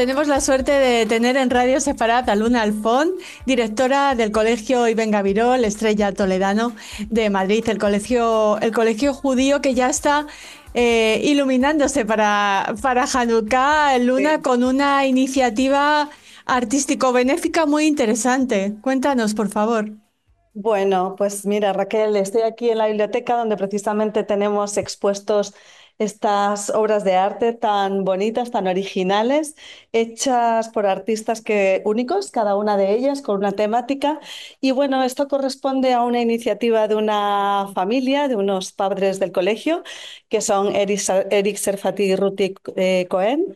Tenemos la suerte de tener en Radio Separat a Luna Alfón, directora del Colegio Ibn Gabirol, Estrella Toledano de Madrid, el colegio judío que ya está iluminándose para Hanukkah, Luna, Sí. con una iniciativa artístico-benéfica muy interesante. Cuéntanos, por favor. Bueno, pues mira, Raquel, estoy aquí en la biblioteca donde precisamente tenemos expuestos estas obras de arte tan bonitas, tan originales, hechas por artistas únicos, cada una de ellas con una temática. Y bueno, esto corresponde a una iniciativa de una familia, de unos padres del colegio, que son Eric Serfati y Ruti Cohen.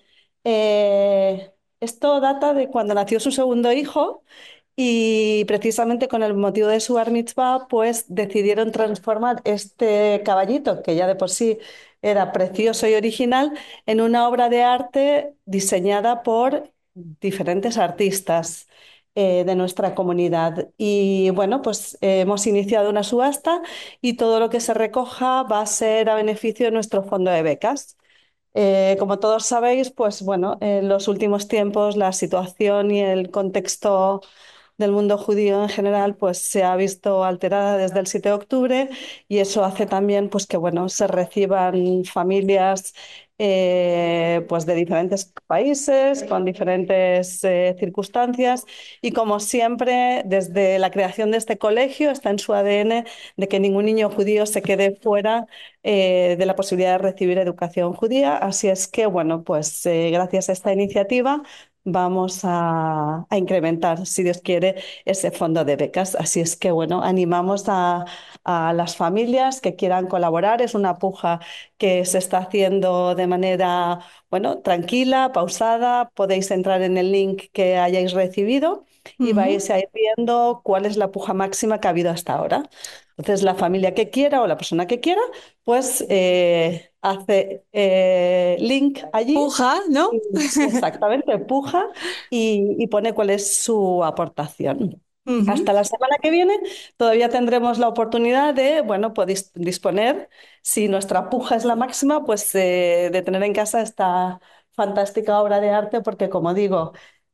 Esto data de cuando nació su segundo hijo. Y precisamente con el motivo de su Bar Mitzvah, pues decidieron transformar este caballito, que ya de por sí era precioso y original, en una obra de arte diseñada por diferentes artistas de nuestra comunidad. Y bueno, pues hemos iniciado una subasta y todo lo que se recoja va a ser a beneficio de nuestro fondo de becas. Como todos sabéis, pues bueno, en los últimos tiempos la situación y el contexto del mundo judío en general, pues se ha visto alterada desde el 7 de octubre y eso hace también pues que bueno, se reciban familias pues de diferentes países, con diferentes circunstancias y como siempre, desde la creación de este colegio está en su ADN de que ningún niño judío se quede fuera de la posibilidad de recibir educación judía. Así es que, bueno, pues gracias a esta iniciativa vamos a incrementar, si Dios quiere, ese fondo de becas. Así es que, bueno, animamos a las familias que quieran colaborar. Es una puja que se está haciendo de manera, bueno, tranquila, pausada. Podéis entrar en el link que hayáis recibido y Ujú. vais a ir viendo cuál es la puja máxima que ha habido hasta ahora. Entonces, la familia que quiera o la persona que quiera, pues hace link allí. Puja, ¿no? Exactamente, puja y pone cuál es su aportación. Ujú. Hasta la semana que viene todavía tendremos la oportunidad de, bueno, podéis disponer, si nuestra puja es la máxima, pues de tener en casa esta fantástica obra de arte, porque como digo,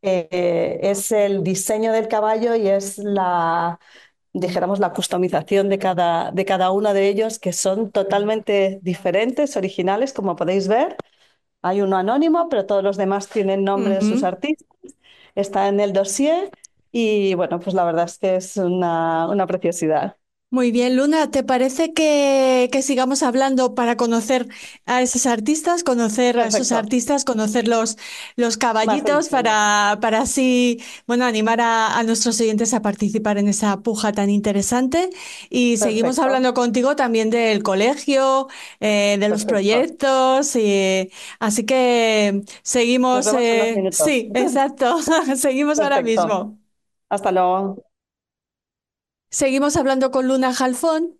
es el diseño del caballo y es dijéramos, la customización de cada uno de ellos, que son totalmente diferentes, originales, como podéis ver. Hay uno anónimo, pero todos los demás tienen nombre de sus Ujú. artistas. Está en el dossier y bueno, pues la verdad es que es una preciosidad. Muy bien, Luna, ¿te parece que sigamos hablando para conocer a esos artistas, Perfecto, conocer los más caballitos detalle. para así, bueno, animar a nuestros oyentes a participar en esa puja tan interesante? Y seguimos Perfecto, hablando contigo también del colegio, de los perfecto. proyectos, así que Nos seguimos, vemos en unos minutos. sí, exacto, seguimos ahora Perfecto. mismo. Hasta luego. Seguimos hablando con Luna Jalfón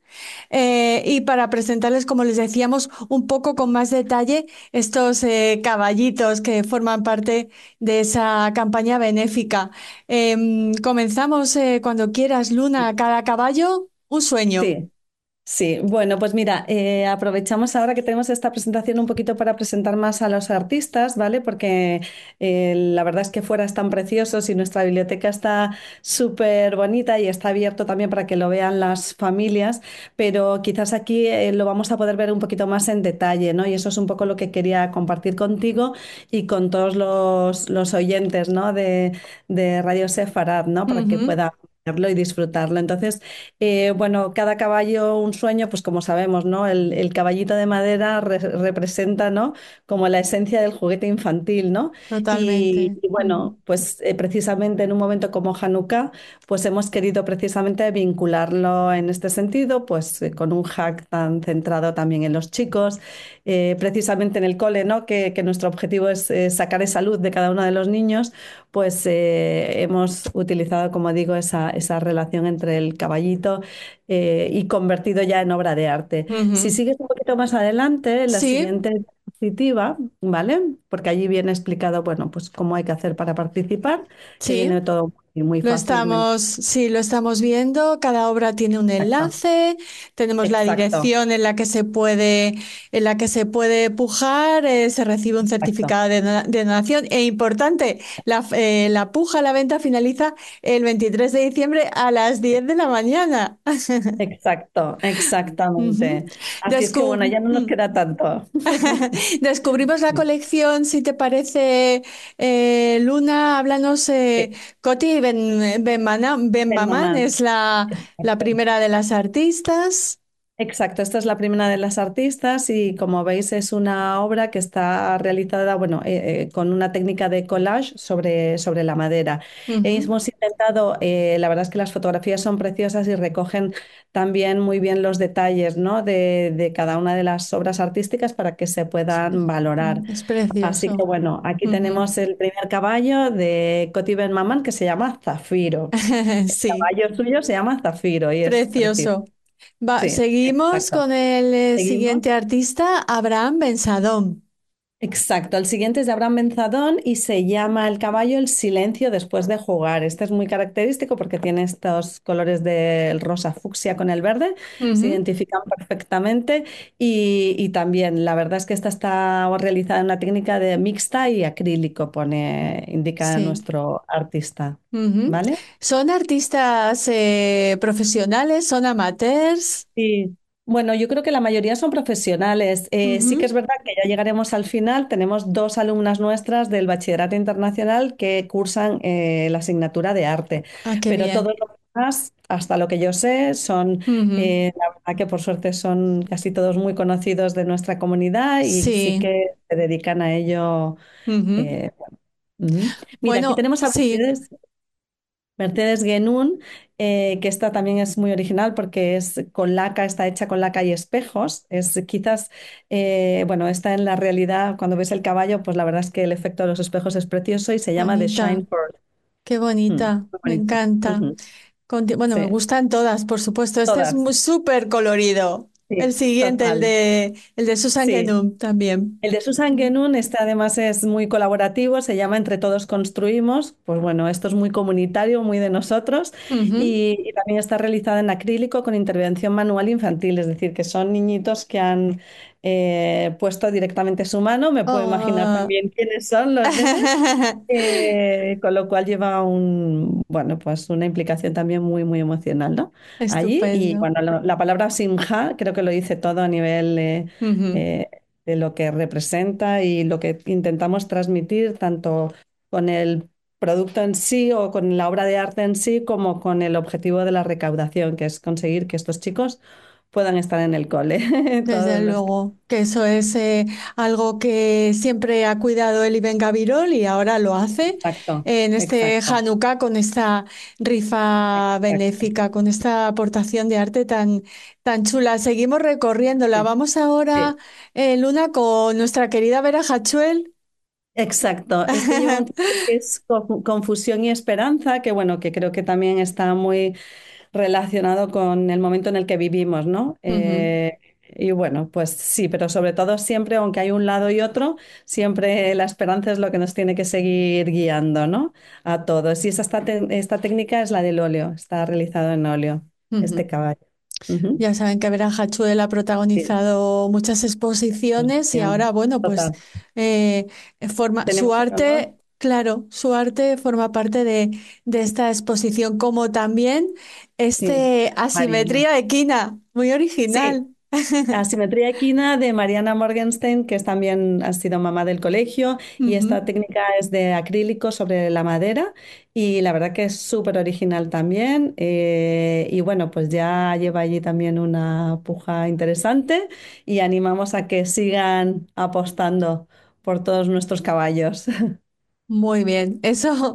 y para presentarles, como les decíamos, un poco con más detalle estos caballitos que forman parte de esa campaña benéfica. Comenzamos cuando quieras, Luna. Cada caballo, un sueño. Sí. Sí, bueno, pues mira, aprovechamos ahora que tenemos esta presentación un poquito para presentar más a los artistas, ¿vale? Porque la verdad es que fuera están preciosos y nuestra biblioteca está súper bonita y está abierto también para que lo vean las familias, pero quizás aquí lo vamos a poder ver un poquito más en detalle, ¿no? Y eso es un poco lo que quería compartir contigo y con todos los oyentes, ¿no? De Radio Sefarad, ¿no? Para que Ujú. puedan verlo y disfrutarlo. Entonces, bueno, cada caballo un sueño, pues como sabemos, ¿no? El caballito de madera representa, ¿no? Como la esencia del juguete infantil, ¿no? Y, Totalmente. y Ujú. bueno, pues precisamente en un momento como Hanukkah, pues hemos querido precisamente vincularlo en este sentido, pues con un hack tan centrado también en los chicos, precisamente en el cole, ¿no? Que nuestro objetivo es sacar esa luz de cada uno de los niños, pues hemos utilizado, como digo, esa relación entre el caballito y convertido ya en obra de arte. Si Ujú. sigues un poquito más adelante, la Sí, siguiente diapositiva, ¿vale? Porque allí viene explicado, bueno, pues cómo hay que hacer para participar, que sí. viene todo. y muy fácilmente. Sí, lo estamos viendo. Cada obra tiene un Exacto, enlace. Tenemos la exacto, dirección en la que se puede pujar. Se recibe un exacto, certificado de donación. E importante, la puja, la venta finaliza el 23 de diciembre a las 10 de la mañana. exacto, Ujú. exactamente. Así es que bueno, Descu- ya no nos queda tanto. Descubrimos la colección, si te parece, Luna, háblanos, Sí, Coti Ben el Maman mamá. es la Exacto. primera de las artistas. Exacto, esta es la primera de las artistas y como veis es una obra que está realizada, bueno, con una técnica de collage sobre la madera. Ujú. Hemos intentado, la verdad es que las fotografías son preciosas y recogen también muy bien los detalles, ¿no? de cada una de las obras artísticas para que se puedan valorar. Es Así que precioso. bueno, aquí Ujú. tenemos el primer caballo de Coty Ben Maman que se llama Zafiro. El Sí, caballo suyo se llama Zafiro y es precioso. precioso. Sí, Seguimos exacto. con el Seguimos. siguiente artista, Abraham Ben Sadom. Exacto, el siguiente es de Abraham Benzadón y se llama el caballo El silencio después de jugar. Este es muy característico porque tiene estos colores del rosa fucsia con el verde, se Ujú. identifican perfectamente y también la verdad es que esta está realizada en una técnica de mixta y acrílico, indica Sí. nuestro artista, Ujú. ¿vale? ¿Son artistas profesionales? ¿Son amateurs? Sí, bueno, yo creo que la mayoría son profesionales. Sí que Ujú. es verdad que ya llegaremos al final. Tenemos dos alumnas nuestras del Bachillerato Internacional que cursan la asignatura de arte, Ah, qué pero todos bien. los demás, hasta lo que yo sé, son, Ujú. la verdad que por suerte son casi todos muy conocidos de nuestra comunidad y sí Sí. que se dedican a ello. Ujú. eh, ujú. Mira, aquí Bueno, tenemos a sí, Mercedes Genún, que esta también es muy original porque es con laca, está hecha con laca y espejos. Es quizás, bueno, esta en la realidad, cuando ves el caballo, pues la verdad es que el efecto de los espejos es precioso y se llama The bonita. Shine Pearl. Qué Mm, bonita. muy Me bonito. encanta. Ujú. Bueno, me Sí, gustan todas, por supuesto. Este es todas. súper colorido. El Sí, siguiente, total. el de Susan Sí. Genum también. El de Susan Genun, este además es muy colaborativo, se llama Entre todos construimos. Pues bueno, esto es muy comunitario, muy de nosotros Ujú. y también está realizada en acrílico con intervención manual infantil, es decir, que son niñitos que han puesto directamente su mano. Me puedo imaginar Oh. también quiénes son los nenes, con lo cual lleva bueno, pues una implicación también muy, muy emocional, ¿no? Allí y Estupendo. bueno, la palabra Simha creo que lo dice todo a nivel Ujú. eh, de lo que representa y lo que intentamos transmitir tanto con el producto en sí o con la obra de arte en sí, como con el objetivo de la recaudación, que es conseguir que estos chicos puedan estar en el cole. Desde Todos los... luego que eso es algo que siempre ha cuidado el Ibn Gabirol y ahora lo hace Exacto, en este exacto, Hanukkah con esta rifa exacto. benéfica, con esta aportación de arte tan chula. Seguimos recorriéndola. Sí, Vamos ahora, sí. Luna, con nuestra querida Vera Hachuel. Exacto, este lleva un título que es Confusión y Esperanza, que bueno, que creo que también está muy relacionado con el momento en el que vivimos, ¿no? Ujú. Y bueno, pues sí, pero sobre todo siempre, aunque hay un lado y otro, siempre la esperanza es lo que nos tiene que seguir guiando, ¿no? A todos. Y esta técnica es la del óleo, está realizado en óleo, este Ujú. caballo. Ujú. Ya saben que Vera Hachuel ha Sí, protagonizado muchas exposiciones y exposición. ahora, bueno, pues Total. eh, su Tenemos el honor. arte, claro, su arte forma parte de esta exposición, como también Sí, Mariana. asimetría equina, muy Sí, original. asimetría equina de Mariana Morgenstern, que también ha sido mamá del colegio, y esta Ujú. técnica es de acrílico sobre la madera, y la verdad que es súper original también. Y bueno, pues ya lleva allí también una puja interesante, y animamos a que sigan apostando por todos nuestros caballos. Muy bien, eso,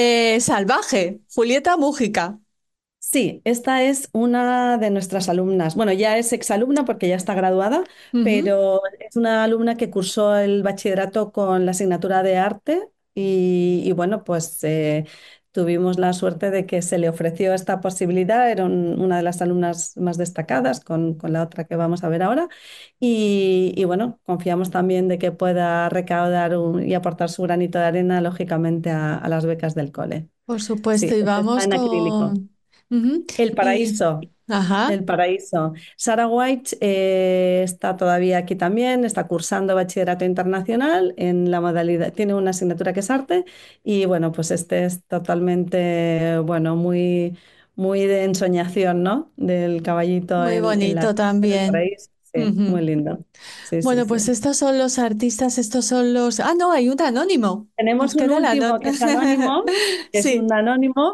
salvaje, Julieta Mújica. Sí, esta es una de nuestras alumnas. Bueno, ya es exalumna porque ya está graduada, Ujú. pero es una alumna que cursó el bachillerato con la asignatura de arte y bueno, pues tuvimos la suerte de que se le ofreció esta posibilidad, era una de las alumnas más destacadas con la otra que vamos a ver ahora, y bueno, confiamos también de que pueda recaudar y aportar su granito de arena, lógicamente, a las becas del cole. Por supuesto, Sí, y este está vamos en acrílico. con... Ujú. El Y, paraíso. ajá, El paraíso. Sarah White está todavía aquí también, está cursando bachillerato internacional en la modalidad, tiene una asignatura que es arte y bueno, pues este es totalmente, bueno, muy de ensoñación, ¿no? Del caballito muy en bonito el también. paraíso. Sí, muy Ujú. lindo. Sí, sí, Bueno, pues sí. estos son los artistas, estos son los... Ah, no, hay un anónimo. Nos Tenemos un queda el último que anónimo. es anónimo, que es un Sí. anónimo,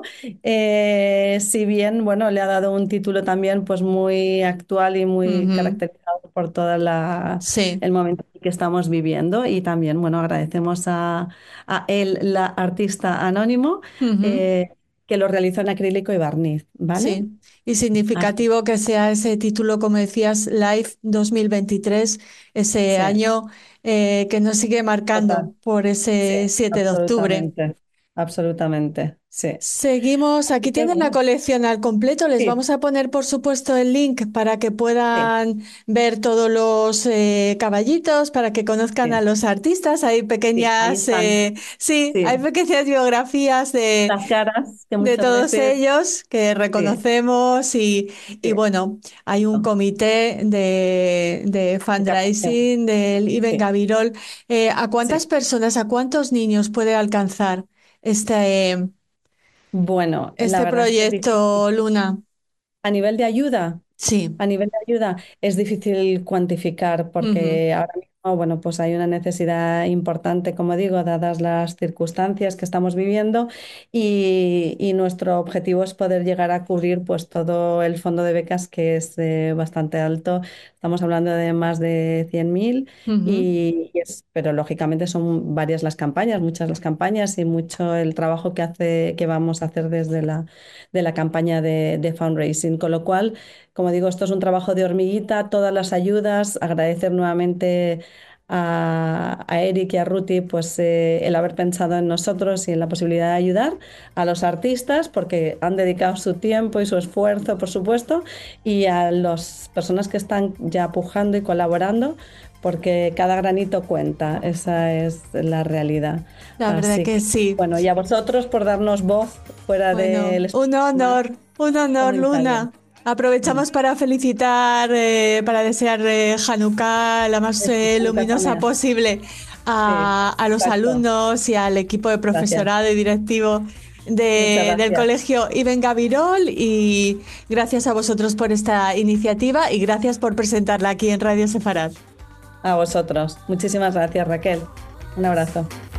si bien, bueno, le ha dado un título también pues muy actual y muy Ujú. caracterizado por todo Sí. el momento que estamos viviendo y también, bueno, agradecemos a él, la artista anónimo, Ujú. eh, que lo realizó en acrílico y barniz, ¿vale? Sí. Y Así, significativo que sea ese título, como decías, Life 2023, ese sí, año que nos sigue total, marcando por sí, ese 7 de octubre. absolutamente, absolutamente, sí. Seguimos, Así aquí que tienen la bueno, colección al completo. Les sí, vamos a poner, por supuesto, el link para que sí, puedan ver todos los caballitos, para que conozcan a sí, los artistas. Hay sí, ahí pequeñas, están. sí, hay Sí, pequeñas biografías las caras que de muchas todos veces, ellos que sí, reconocemos y sí, bueno, hay un comité de de captación, fundraising del Iben sí, Gavirol. ¿A cuántas sí. personas, a cuántos niños puede alcanzar este... Bueno, la Este verdad es que es difícil. proyecto, Luna? A nivel de ayuda, Sí. a nivel de ayuda es difícil cuantificar Ujú, porque ahora mismo, bueno, pues hay una necesidad importante, como digo, dadas las circunstancias que estamos viviendo y nuestro objetivo es poder llegar a cubrir pues todo el fondo de becas que es bastante alto. Estamos hablando de más de 100.000 ujú, pero lógicamente son varias las campañas, muchas las campañas y mucho el trabajo que vamos a hacer desde la campaña de fundraising. Con lo cual, como digo, esto es un trabajo de hormiguita, todas las ayudas, agradecer nuevamente a Eric y a Ruti pues, el haber pensado en nosotros y en la posibilidad de ayudar a los artistas porque han dedicado su tiempo y su esfuerzo, por supuesto, y a las personas que están ya pujando y colaborando porque cada granito cuenta, esa es la realidad. la verdad Así que que, sí. bueno, y a vosotros por darnos voz fuera del Bueno, espacio un honor, comunitario. Luna. Aprovechamos para felicitar, para desear Hanukkah la más Nunca luminosa Samea. posible Sí, a los exacto. alumnos y al equipo de Gracias. profesorado y directivo Muchas del gracias colegio Ibn Gabirol y gracias a vosotros por esta iniciativa y gracias por presentarla aquí en Radio Sefarad. a vosotros. Muchísimas gracias, Raquel. Un abrazo.